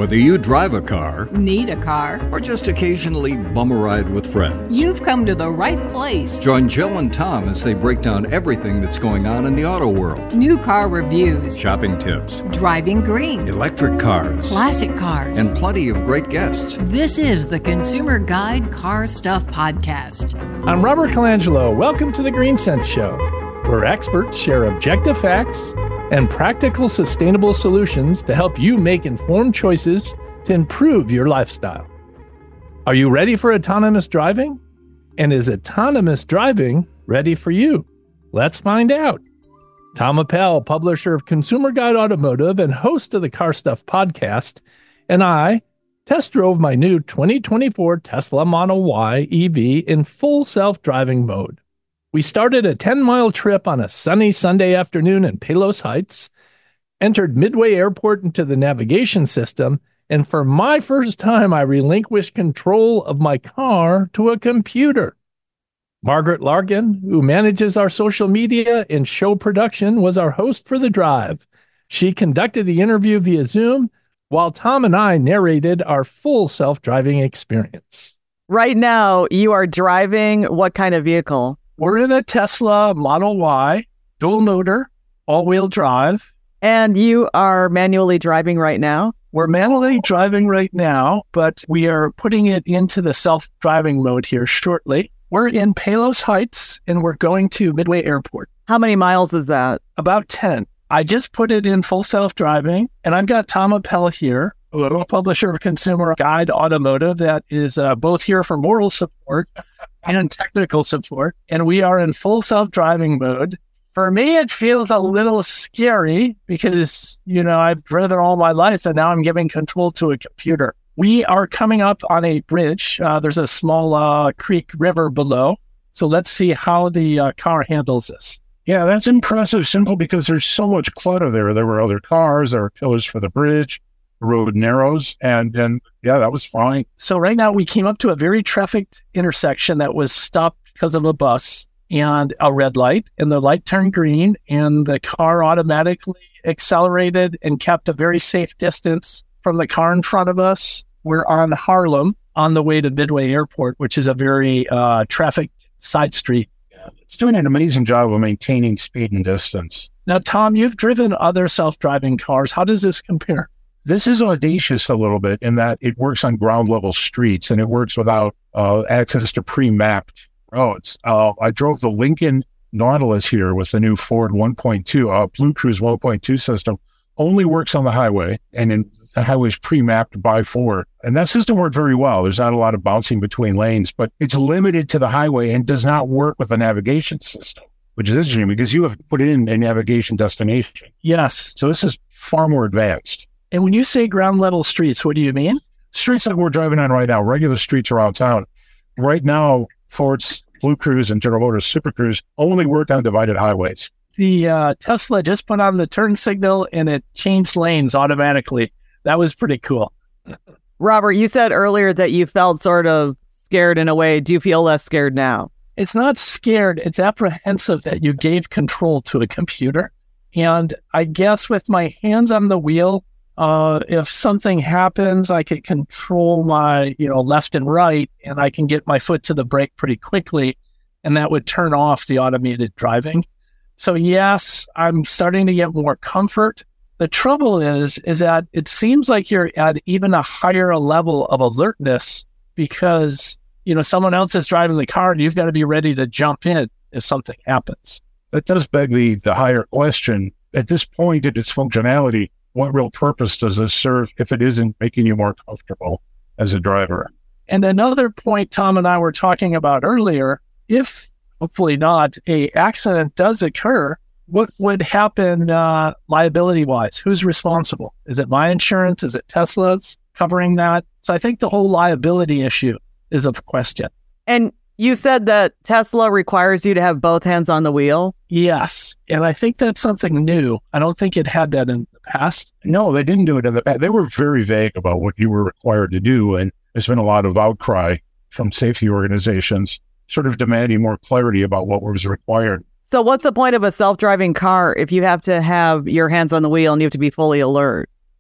Whether you drive a car, need a car, or just occasionally bum a ride with friends, you've come to the right place. Join Jill and Tom as they break down everything that's going on in the auto world. New car reviews, Shopping tips, driving green, electric cars, classic cars, and plenty of great guests. This is the Consumer Guide Car Stuff Podcast. I'm Robert Colangelo. Welcome to the Green Sense Show, where experts share objective facts and practical, sustainable solutions to help you make informed choices to improve your lifestyle. Are you ready for autonomous driving? And is autonomous driving ready for you? Let's find out. Tom Appel, publisher of Consumer Guide Automotive and host of the Car Stuff podcast, and I test drove my new 2024 Tesla Model Y EV in full self-driving mode. We started a 10-mile trip on a sunny Sunday afternoon in Palos Heights, entered Midway Airport into the navigation system, and for my first time, I relinquished control of my car to a computer. Margaret Larkin, who manages our social media and show production, was our host for the drive. She conducted the interview via Zoom, while Tom and I narrated our full self-driving experience. Right now, you are driving what kind of vehicle? We're in a Tesla Model Y, dual motor, all-wheel drive. And you are manually driving right now? We're manually driving right now, but we are putting it into the self-driving mode here shortly. We're in Palos Heights, and we're going to Midway Airport. How many miles is that? About 10. I just put it in full self-driving, and I've got Tom Appel here, a publisher of Consumer Guide Automotive that is both here for moral support and technical support, and we are in full self-driving mode. For me, it feels a little scary because, I've driven all my life and now I'm giving control to a computer. We are coming up on a bridge. There's a small creek river below. So let's see how the car handles this. Yeah, that's impressive, simple because there's so much clutter there. There were other cars, there were pillars for the bridge, the road narrows, and yeah, that was fine. So right now we came up to a very trafficked intersection that was stopped because of a bus and a red light, and the light turned green, and the car automatically accelerated and kept a very safe distance from the car in front of us. We're on Harlem on the way to Midway Airport, which is a very trafficked side street. Yeah, it's doing an amazing job of maintaining speed and distance. Now, Tom, you've driven other self-driving cars. How does this compare? This is audacious a little bit in that it works on ground level streets and it works without access to pre-mapped roads. I drove the Lincoln Nautilus here with the new Ford 1.2, Blue Cruise 1.2 system. Only works on the highway, and the highway is pre-mapped by Ford. And that system worked very well. There's not a lot of bouncing between lanes, but it's limited to the highway and does not work with a navigation system, which is interesting because you have put in a navigation destination. Yes. So this is far more advanced. And when you say ground level streets, what do you mean? Streets that we're driving on right now, regular streets around town. Right now, Ford's Blue Cruise and General Motors Super Cruise only work on divided highways. The Tesla just put on the turn signal and it changed lanes automatically. That was pretty cool. Robert, you said earlier that you felt sort of scared in a way. Do you feel less scared now? It's not scared. It's apprehensive that you gave control to a computer. And I guess with my hands on the wheel, if something happens, I can control my, left and right, and I can get my foot to the brake pretty quickly, and that would turn off the automated driving. So yes, I'm starting to get more comfort. The trouble is that it seems like you're at even a higher level of alertness because, someone else is driving the car and you've got to be ready to jump in if something happens. That does beg the higher question. At this point in its functionality, what real purpose does this serve if it isn't making you more comfortable as a driver? And another point Tom and I were talking about earlier, if, hopefully not, a accident does occur, what would happen liability-wise? Who's responsible? Is it my insurance? Is it Tesla's covering that? So I think the whole liability issue is a question. And you said that Tesla requires you to have both hands on the wheel? Yes. And I think that's something new. I don't think it had that in the past. No, they didn't do it in the past. They were very vague about what you were required to do. And there's been a lot of outcry from safety organizations sort of demanding more clarity about what was required. So what's the point of a self-driving car if you have to have your hands on the wheel and you have to be fully alert?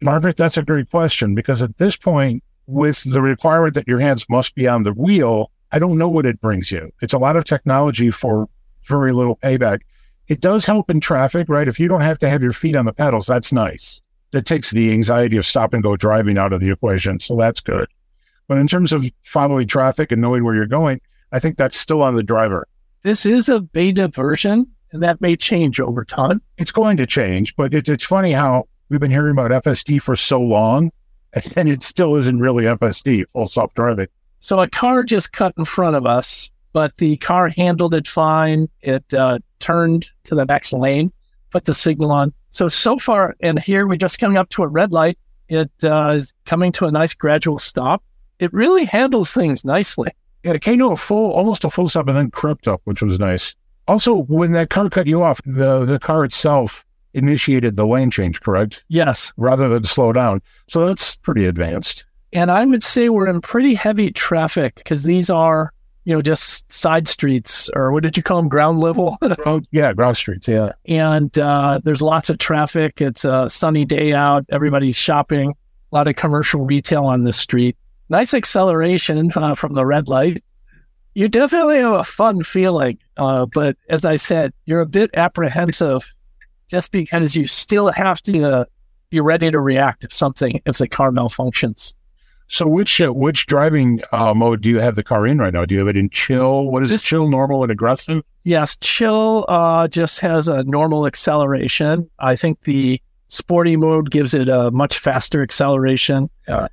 Margaret, that's a great question, because at this point, with the requirement that your hands must be on the wheel, I don't know what it brings you. It's a lot of technology for very little payback. It does help in traffic, right? If you don't have to have your feet on the pedals, that's nice. That takes the anxiety of stop and go driving out of the equation. So that's good. But in terms of following traffic and knowing where you're going, I think that's still on the driver. This is a beta version, and that may change over time. It's going to change, but it's funny how we've been hearing about FSD for so long, and it still isn't really FSD, full self-driving. So a car just cut in front of us, but the car handled it fine. It turned to the next lane, put the signal on. So far, and here we're just coming up to a red light. It is coming to a nice gradual stop. It really handles things nicely. Yeah, it came to almost a full stop and then crept up, which was nice. Also, when that car cut you off, the car itself initiated the lane change, correct? Yes. Rather than slow down. So that's pretty advanced. And I would say we're in pretty heavy traffic because these are, just side streets, or what did you call them? Ground level? Ground streets, yeah. And there's lots of traffic. It's a sunny day out. Everybody's shopping. A lot of commercial retail on this street. Nice acceleration from the red light. You definitely have a fun feeling. But as I said, you're a bit apprehensive just because you still have to be ready to react if the car malfunctions. So which driving mode do you have the car in right now? Do you have it in chill? What is it? Chill, normal, and aggressive? Yes, chill just has a normal acceleration. I think the sporty mode gives it a much faster acceleration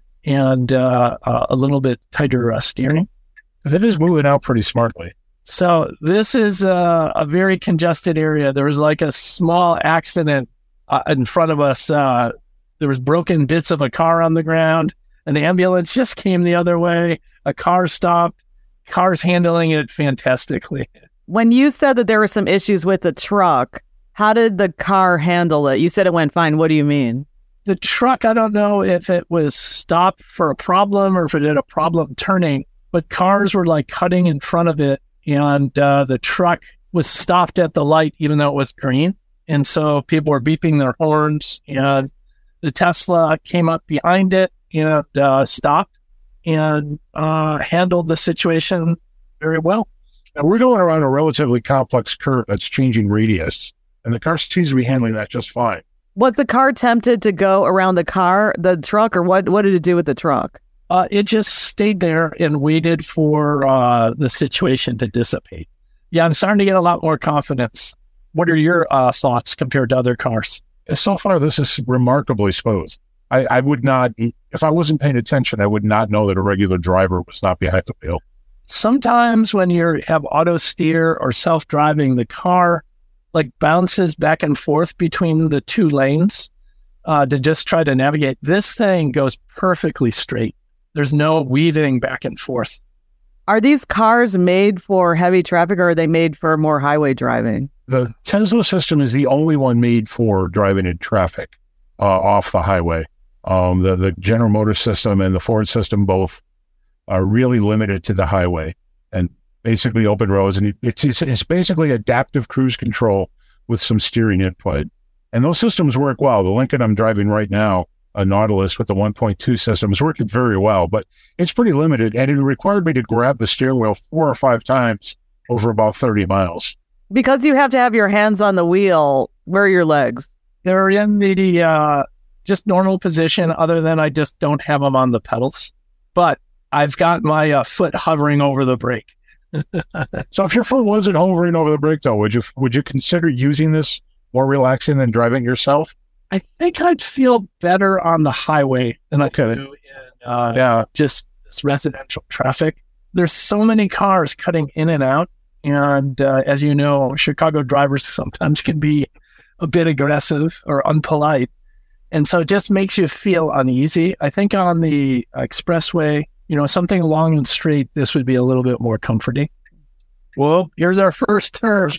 and a little bit tighter steering. It is moving out pretty smartly. So this is a very congested area. There was like a small accident in front of us. There was broken bits of a car on the ground. An ambulance just came the other way. A car stopped. Car's handling it fantastically. When you said that there were some issues with the truck, how did the car handle it? You said it went fine. What do you mean? The truck, I don't know if it was stopped for a problem or if it had a problem turning, but cars were like cutting in front of it, and the truck was stopped at the light even though it was green. And so people were beeping their horns, and the Tesla came up behind it and stopped and handled the situation very well. Now, we're going around a relatively complex curve that's changing radius, and the car seems to be handling that just fine. Was the car tempted to go around the truck, or what did it do with the truck? It just stayed there and waited for the situation to dissipate. Yeah, I'm starting to get a lot more confidence. What are your thoughts compared to other cars? So far, this is remarkably smooth. I would not, if I wasn't paying attention, I would not know that a regular driver was not behind the wheel. Sometimes when you have auto steer or self-driving, the car like bounces back and forth between the two lanes to just try to navigate. This thing goes perfectly straight. There's no weaving back and forth. Are these cars made for heavy traffic, or are they made for more highway driving? The Tesla system is the only one made for driving in traffic off the highway. The General Motors system and the Ford system both are really limited to the highway and basically open roads. And it's basically adaptive cruise control with some steering input. And those systems work well. The Lincoln I'm driving right now, a Nautilus with the 1.2 system, is working very well, but it's pretty limited. And it required me to grab the steering wheel 4 or 5 times over about 30 miles. Because you have to have your hands on the wheel, where are your legs? They're in the just normal position, other than I just don't have them on the pedals. But I've got my foot hovering over the brake. So if your foot wasn't hovering over the brake, though, would you consider using this more relaxing than driving yourself? I think I'd feel better on the highway than I do in just this residential traffic. There's so many cars cutting in and out. And as you know, Chicago drivers sometimes can be a bit aggressive or unpolite. And so it just makes you feel uneasy. I think on the expressway, something long and straight, this would be a little bit more comforting. Well, here's our first turn.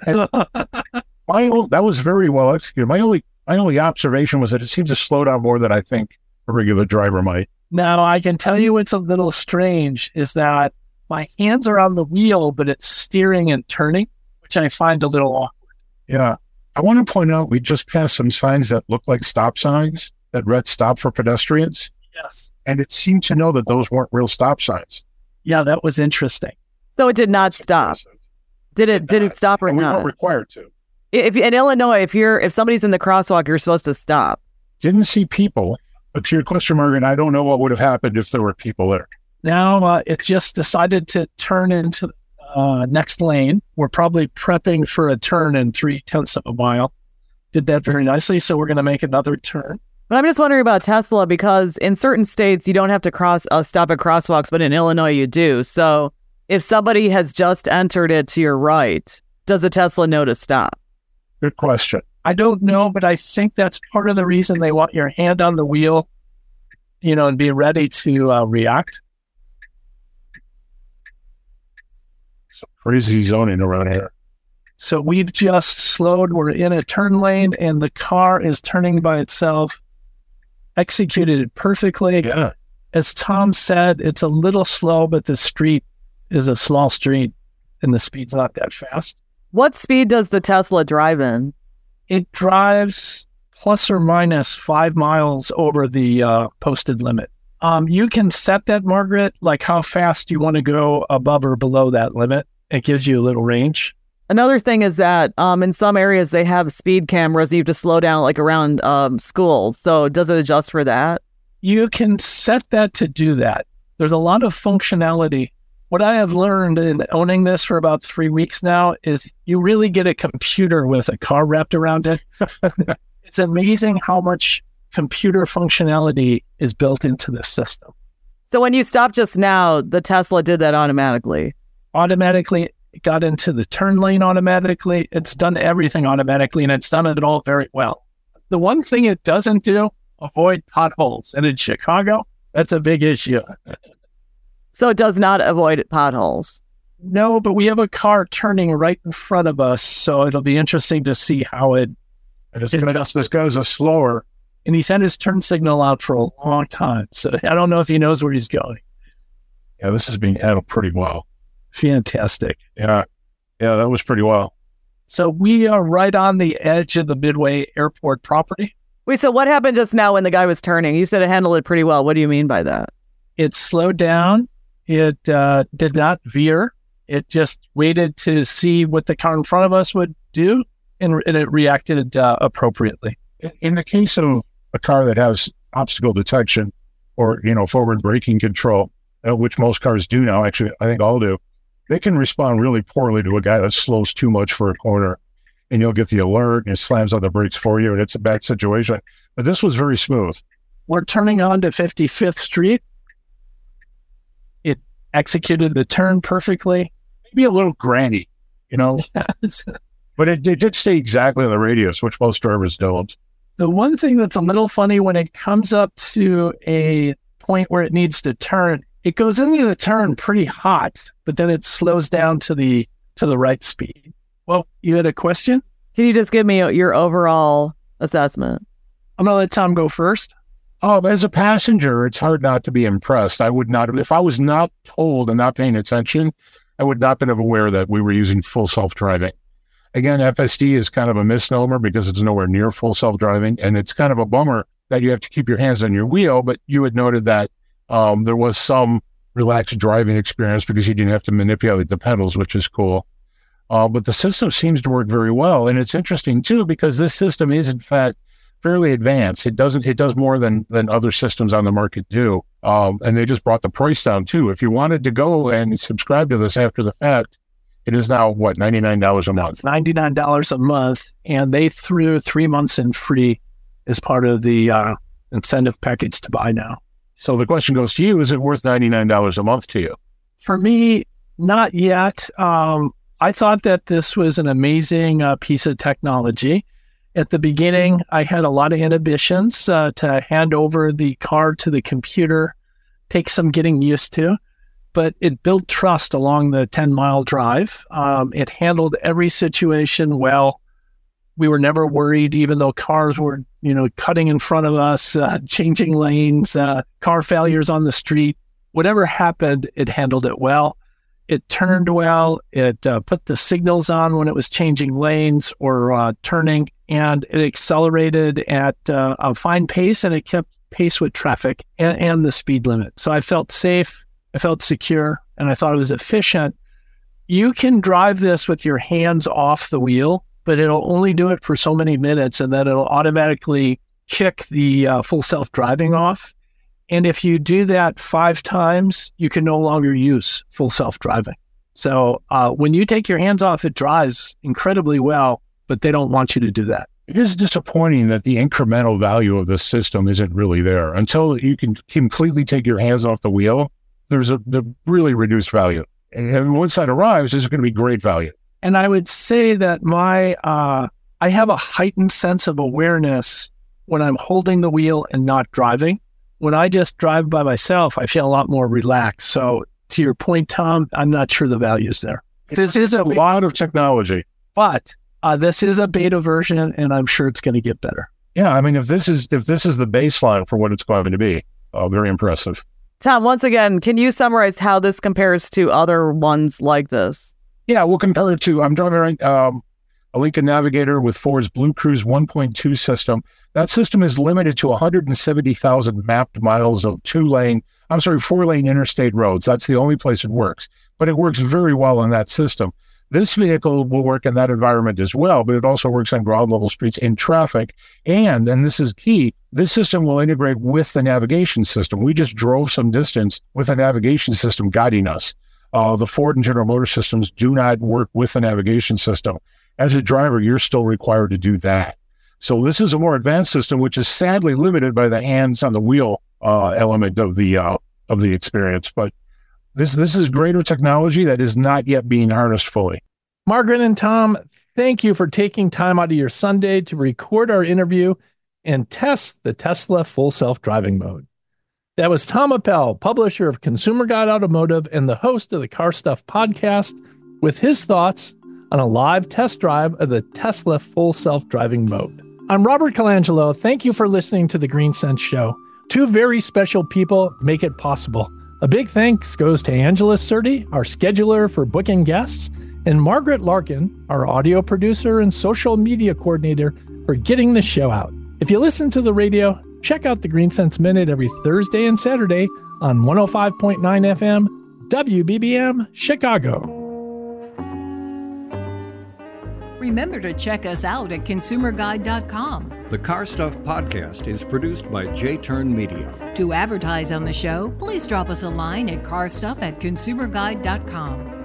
That was very well executed. My only observation was that it seemed to slow down more than I think a regular driver might. Now, I can tell you what's a little strange is that my hands are on the wheel, but it's steering and turning, which I find a little awkward. Yeah. I want to point out we just passed some signs that look like stop signs. that red stop for pedestrians. Yes. And it seemed to know that those weren't real stop signs. Yeah, that was interesting. So it did not stop. Did it stop or and we not? weren't required to. If in Illinois, if somebody's in the crosswalk, you're supposed to stop. Didn't see people. But to your question, Margaret, I don't know what would have happened if there were people there. Now it just decided to turn into next lane. We're probably prepping for a turn in 0.3 of a mile. Did that very nicely. So we're going to make another turn. But I'm just wondering about Tesla because in certain states you don't have to stop at crosswalks, but in Illinois you do. So if somebody has just entered it to your right, does a Tesla know to stop? Good question. I don't know, but I think that's part of the reason they want your hand on the wheel, and be ready to react. Some crazy zoning around here. So we've just slowed. We're in a turn lane, and the car is turning by itself. Executed it perfectly. Yeah. As Tom said, it's a little slow, but the street is a small street, and the speed's not that fast. What speed does the Tesla drive in? It drives plus or minus 5 miles over the posted limit. You can set that, Margaret, like how fast you want to go above or below that limit. It gives you a little range. Another thing is that in some areas they have speed cameras. You have to slow down like around schools. So does it adjust for that? You can set that to do that. There's a lot of functionality. What I have learned in owning this for about 3 weeks now is you really get a computer with a car wrapped around it. It's amazing how much computer functionality is built into this system. So when you stopped just now, the Tesla did that automatically? Automatically, it got into the turn lane automatically. It's done everything automatically, and it's done it all very well. The one thing it doesn't do, avoid potholes. And in Chicago, that's a big issue. So it does not avoid potholes? No, but we have a car turning right in front of us, so it'll be interesting to see how it... And this guy's a slower. And he's had his turn signal out for a long time, so I don't know if he knows where he's going. Yeah, this is being handled pretty well. Fantastic. Yeah, that was pretty well. So we are right on the edge of the Midway Airport property. Wait, so what happened just now when the guy was turning? You said it handled it pretty well. What do you mean by that? It slowed down. It did not veer. It just waited to see what the car in front of us would do, and it reacted appropriately. In the case of a car that has obstacle detection or, forward braking control, which most cars do now, actually, I think all do, they can respond really poorly to a guy that slows too much for a corner, and you'll get the alert and it slams on the brakes for you, and it's a bad situation. But this was very smooth. We're turning on to 55th Street. It executed the turn perfectly. Maybe a little granny, Yes. But it did stay exactly on the radius, which most drivers don't. The one thing that's a little funny when it comes up to a point where it needs to turn, it goes into the turn pretty hot, but then it slows down to the right speed. Well, you had a question? Can you just give me your overall assessment? I'm going to let Tom go first. As a passenger, it's hard not to be impressed. I would not, if I was not told and not paying attention, I would not have been aware that we were using full self-driving. Again, FSD is kind of a misnomer because it's nowhere near full self-driving, and it's kind of a bummer that you have to keep your hands on your wheel, but you had noted that there was some relaxed driving experience because you didn't have to manipulate the pedals, which is cool. But the system seems to work very well, and it's interesting, too, because this system is, in fact, fairly advanced. It does more than other systems on the market do, and they just brought the price down, too. If you wanted to go and subscribe to this after the fact, it is now, $99 a month? It's $99 a month, and they threw 3 months in free as part of the incentive package to buy now. So the question goes to you, is it worth $99 a month to you? For me, not yet. I thought that this was an amazing piece of technology. At the beginning, I had a lot of inhibitions to hand over the car to the computer, take some getting used to. But it built trust along the 10-mile drive. It handled every situation well. We were never worried, even though cars were, cutting in front of us, changing lanes, car failures on the street. Whatever happened, it handled it well. It turned well. It put the signals on when it was changing lanes or turning, and it accelerated at a fine pace, and it kept pace with traffic and the speed limit. So I felt safe, I felt secure, and I thought it was efficient. You can drive this with your hands off the wheel, but it'll only do it for so many minutes, and then it'll automatically kick the full self-driving off. And if you do that 5 times, you can no longer use full self-driving. So when you take your hands off, it drives incredibly well, but they don't want you to do that. It is disappointing that the incremental value of this system isn't really there. Until you can completely take your hands off the wheel, there's the really reduced value. And once that arrives, there's going to be great value. And I would say that I have a heightened sense of awareness when I'm holding the wheel and not driving. When I just drive by myself, I feel a lot more relaxed. So to your point, Tom, I'm not sure the value is there. This is a lot of technology. But this is a beta version, and I'm sure it's going to get better. Yeah, I mean, if this is the baseline for what it's going to be, very impressive. Tom, once again, can you summarize how this compares to other ones like this? Yeah, we'll compare it to, I'm driving a Lincoln Navigator with Ford's Blue Cruise 1.2 system. That system is limited to 170,000 mapped miles of 4-lane interstate roads. That's the only place it works. But it works very well on that system. This vehicle will work in that environment as well, but it also works on ground level streets in traffic. And this is key, this system will integrate with the navigation system. We just drove some distance with a navigation system guiding us. The Ford and General Motors systems do not work with the navigation system. As a driver, you're still required to do that. So this is a more advanced system, which is sadly limited by the hands on the wheel element of the experience. But this is greater technology that is not yet being harnessed fully. Margaret and Tom, thank you for taking time out of your Sunday to record our interview and test the Tesla full self-driving mode. That was Tom Appel, publisher of Consumer Guide Automotive and the host of the Car Stuff podcast, with his thoughts on a live test drive of the Tesla full self-driving mode. I'm Robert Colangelo. Thank you for listening to The Green Sense Show. 2 very special people make it possible. A big thanks goes to Angela Surti, our scheduler for booking guests, and Margaret Larkin, our audio producer and social media coordinator, for getting the show out. If you listen to the radio, check out the Green Sense Minute every Thursday and Saturday on 105.9 FM, WBBM, Chicago. Remember to check us out at consumerguide.com. The Car Stuff podcast is produced by J-Turn Media. To advertise on the show, please drop us a line at carstuff@consumerguide.com.